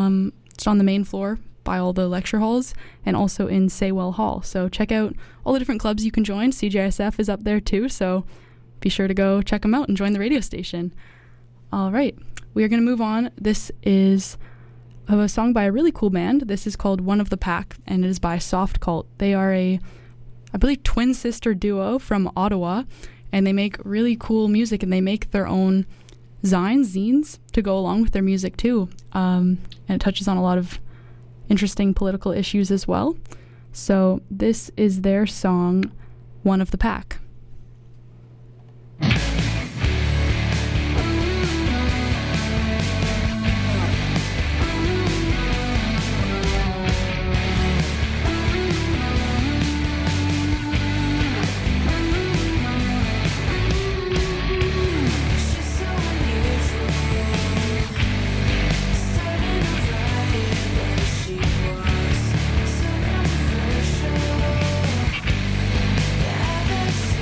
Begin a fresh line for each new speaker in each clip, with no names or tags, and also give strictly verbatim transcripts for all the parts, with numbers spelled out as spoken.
Um, it's on the main floor by all the lecture halls and also in Saywell Hall. So check out all the different clubs you can join. C J S F is up there too, so be sure to go check them out and join the radio station. All right, we are going to move on. This is a song by a really cool band. This is called One of the Pack, and it is by Soft Cult. They are a, I believe, twin sister duo from Ottawa, and they make really cool music, and they make their own zines, zines, to go along with their music too. Um, and it touches on a lot of interesting political issues as well. So this is their song, One of the Pack.
She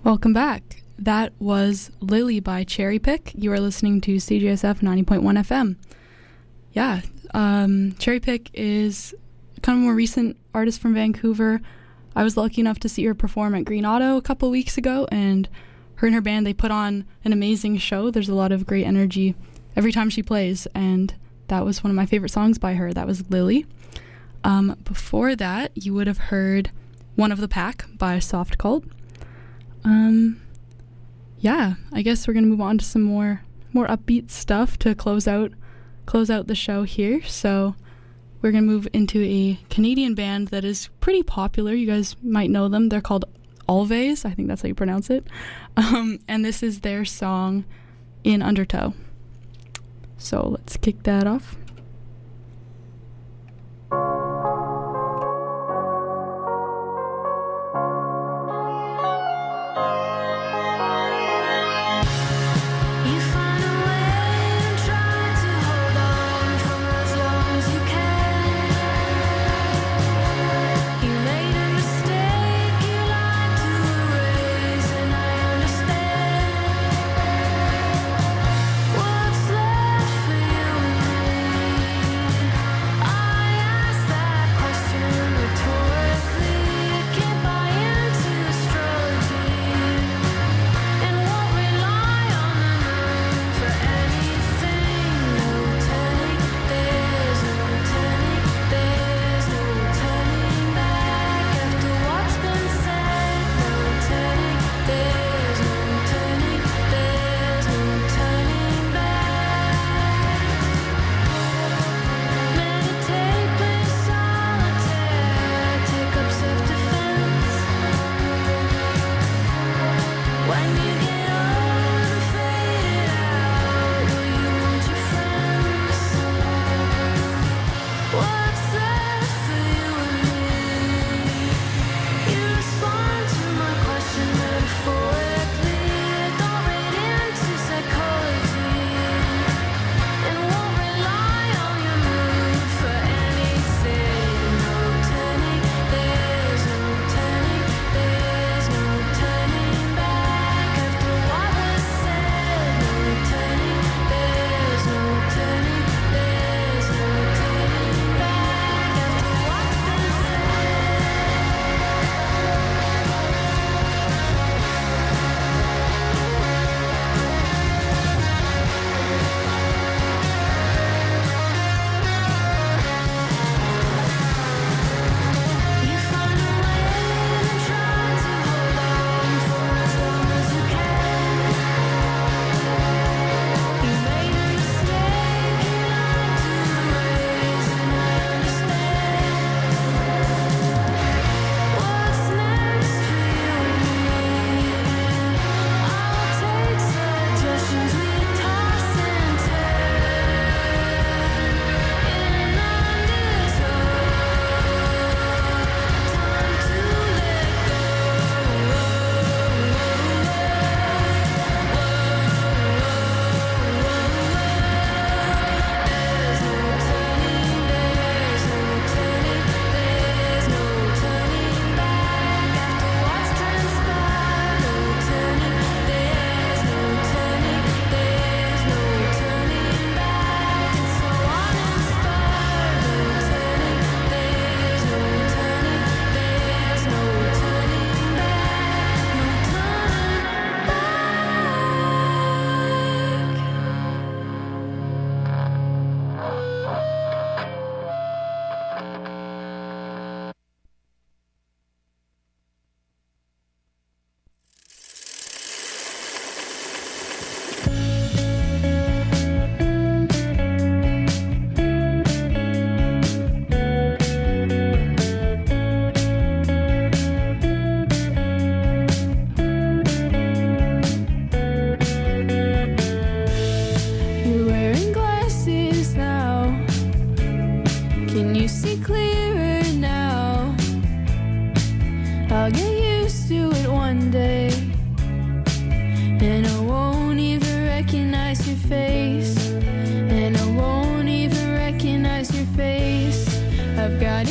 Welcome back. That was Lily by Cherry Pick. You are listening to C J S F ninety point one F M. Yeah, um, Cherry Pick is kind of a more recent artist from Vancouver. I was lucky enough to see her perform at Green Auto a couple weeks ago, and her and her band, they put on an amazing show. There's a lot of great energy every time she plays, and that was one of my favorite songs by her. That was Lily. Um, before that, you would have heard One of the Pack by Soft Cult. Um, yeah, I guess we're gonna move on to some more more upbeat stuff to close out close out the show here. So we're gonna move into a Canadian band that is pretty popular. You guys might know them. They're called Always. I think that's how you pronounce it. Um, and this is their song In Undertow. So let's kick that off.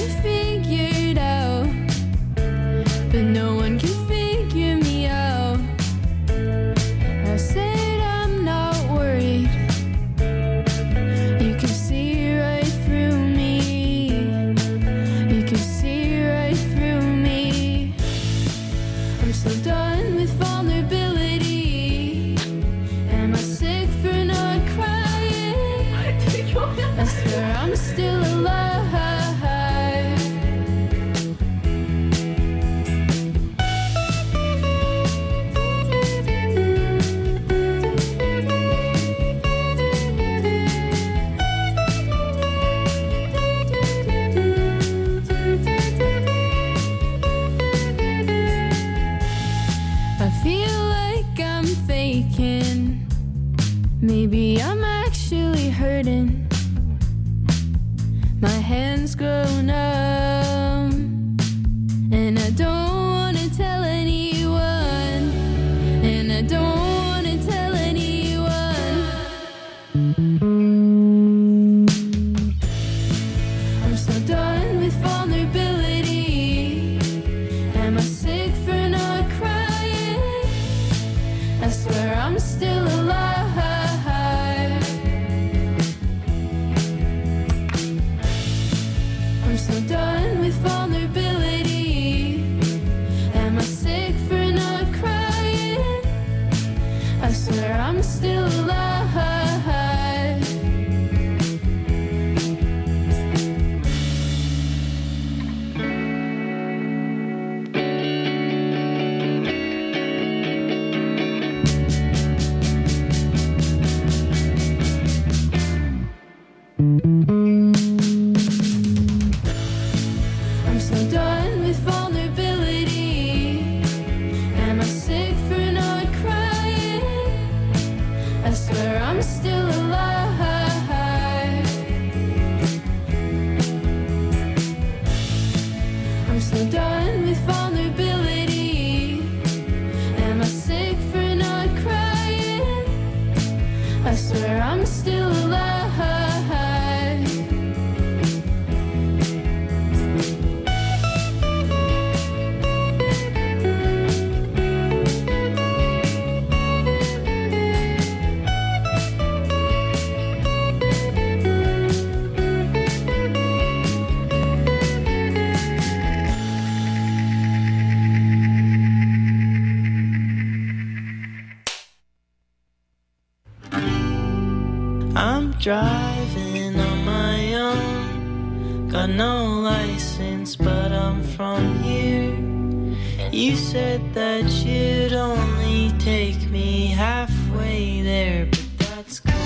but no one can figure me out. still alive. Maybe I'm actually hurting. My hands grow numb, and I don't wanna tell anyone, and I don't wanna tell anyone. I'm so done with vulnerability. Am I sick for not crying? I swear I'm still alive. So done with vulnerability. Am I sick for not crying? I swear I'm still alive.
Driving on my own, got no license, but I'm from here. You said that you'd only take me halfway there, but that's cool.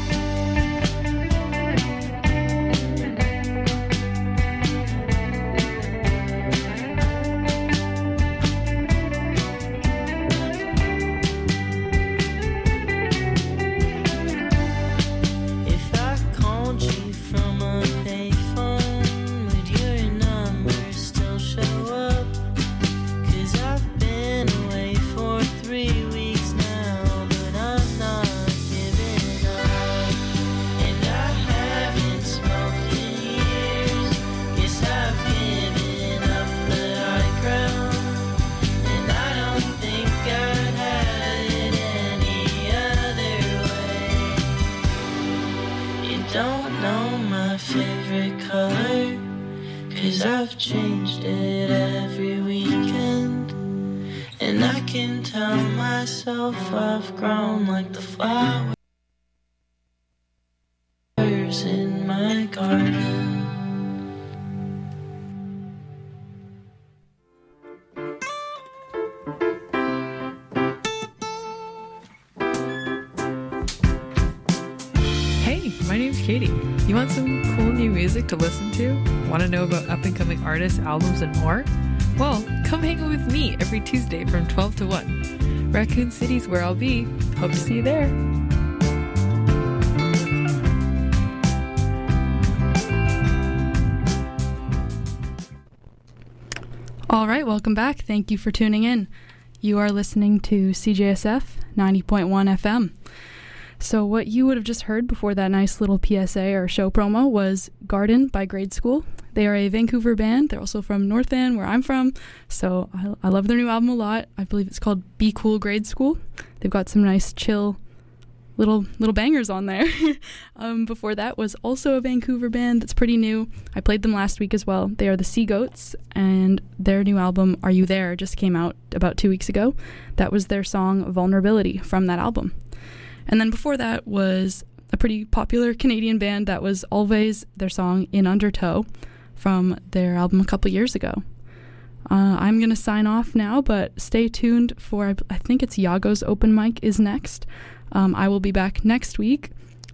I've changed it every weekend, and I can tell myself I've grown like the flowers in my garden.
Hey, my name's Katie. You want some cool new music to listen to? Want to know about up-and-coming artists, albums, and more? Well, come hang out with me every Tuesday from twelve to one. Raccoon City's where I'll be. Hope to see you there.
All right, welcome back. Thank you for tuning in. You are listening to C J S F ninety point one F M. So what you would have just heard before that nice little P S A or show promo was Garden by Grade School. They are a Vancouver band. They're also from North Van, where I'm from. So I, I love their new album a lot. I believe it's called Be Cool Grade School. They've got some nice, chill little little bangers on there. um, before that was also a Vancouver band that's pretty new. I played them last week as well. They are the Sea Goats, and their new album, Are You There, just came out about two weeks ago. That was their song Vulnerability from that album. And then before that was a pretty popular Canadian band that was always their song In Undertow from their album a couple years ago. Uh, I'm going to sign off now, but stay tuned for, I think it's Yago's open mic is next. Um, I will be back next week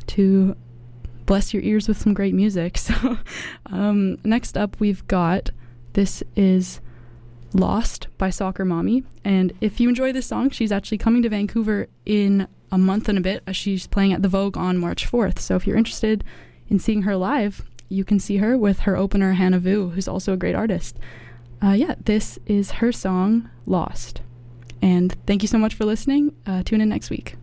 to bless your ears with some great music. So um, next up we've got, this is Lost by Soccer Mommy. And if you enjoy this song, she's actually coming to Vancouver in a month and a bit. As she's playing at the Vogue on March fourth. So if you're interested in seeing her live, you can see her with her opener Hannah Vu, who's also a great artist. Uh, yeah, this is her song, Lost. And thank you so much for listening. Uh, tune in next week.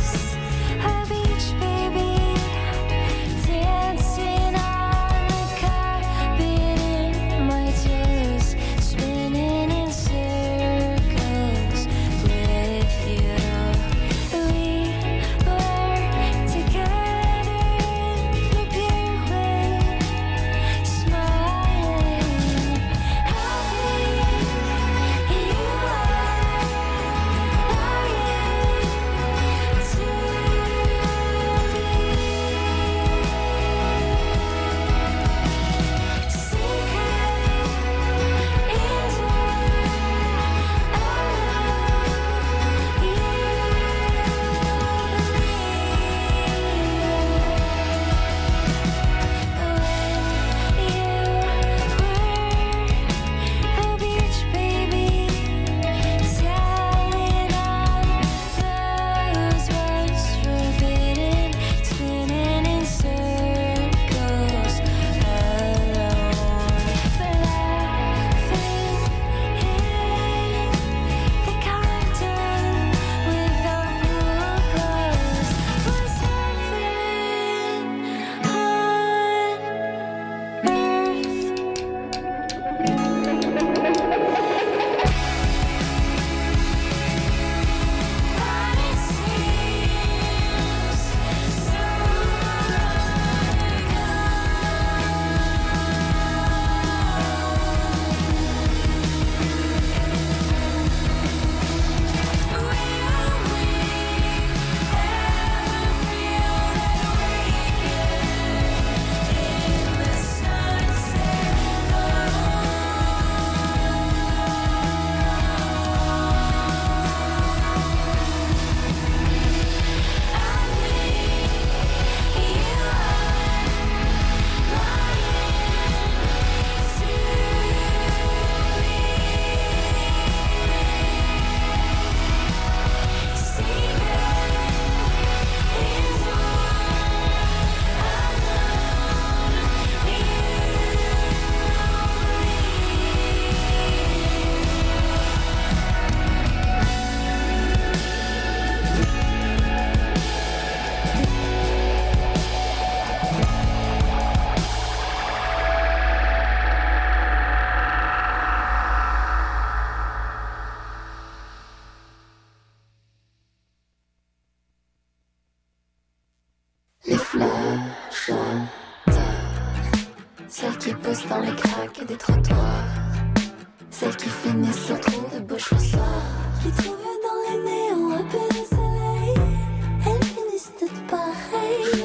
Dancing on the Celles qui poussent dans les craques des trottoirs, celles qui finissent sur trop de beaux chaussards, qui trouvent dans les néons un peu de soleil, elles finissent toutes pareilles.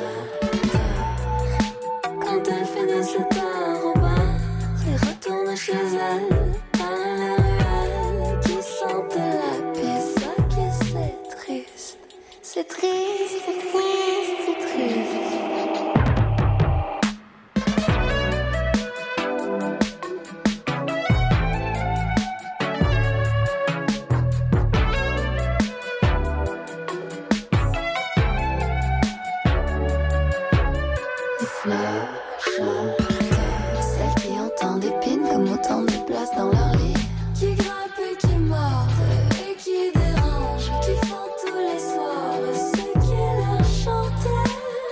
Quand elles finissent le tard au bar et retournent chez elles dans les ruelles qui sentent la paix, ça que c'est triste, c'est triste, c'est triste, c'est triste. Celles qui entendent des pines comme autant de place dans leur lit, qui grimpent et qui mordent et qui dérangent, qui font tous les soirs ce qui leur chantait.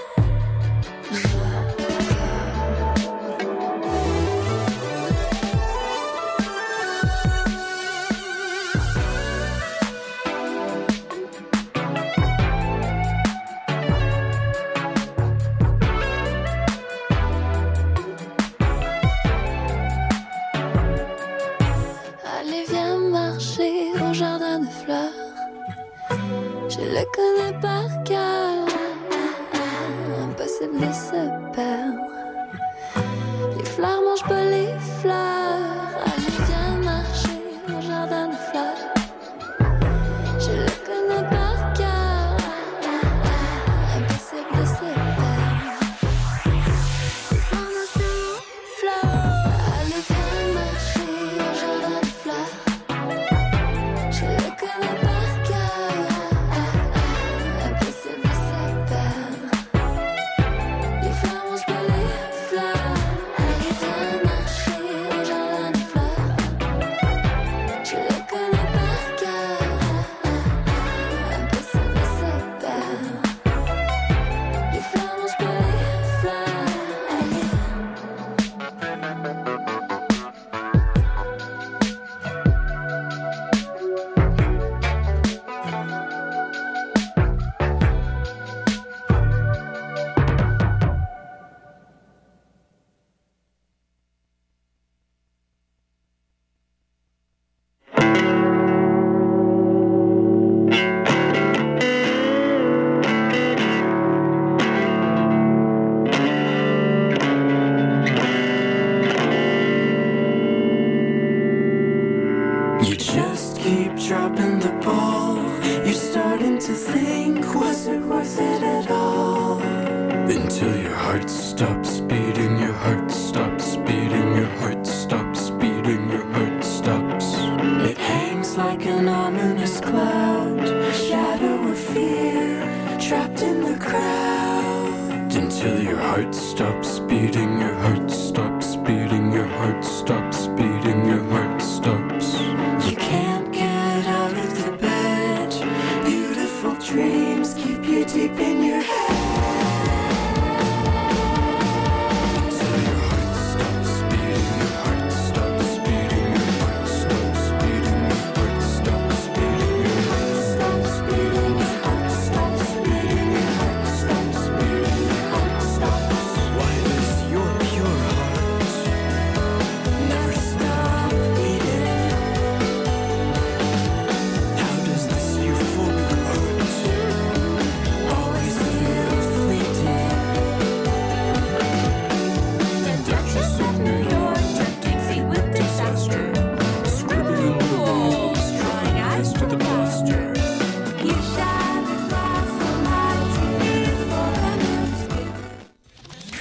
Allez, viens marcher au jardin de fleurs. Je le connais par cœur. Impossible de se perdre. Les fleurs mangent pas les fleurs. Allez, viens marcher au jardin de fleurs. Je le connais par cœur. Impossible de se perdre. Les fleurs mangent pas les fleurs. Allez, viens marcher au jardin de fleurs. Je le connais par cœur. Impossible de se perdre. Les fleurs mangent pas les fleurs. Allez, viens marcher au jardin de fleurs. Je le connais par cœur. Impossible de se perdre. Les fleurs mangent pas les fleurs. Allez.
You just keep dropping the ball. You're starting to think, was it worth it at all? Until your heart stops beating, your heart stops beating, your heart stops beating, your heart stops. It hangs like an ominous cloud, a shadow of fear, trapped in the crowd. Until your heart stops beating, your heart stops beating, your heart stops beating, your heart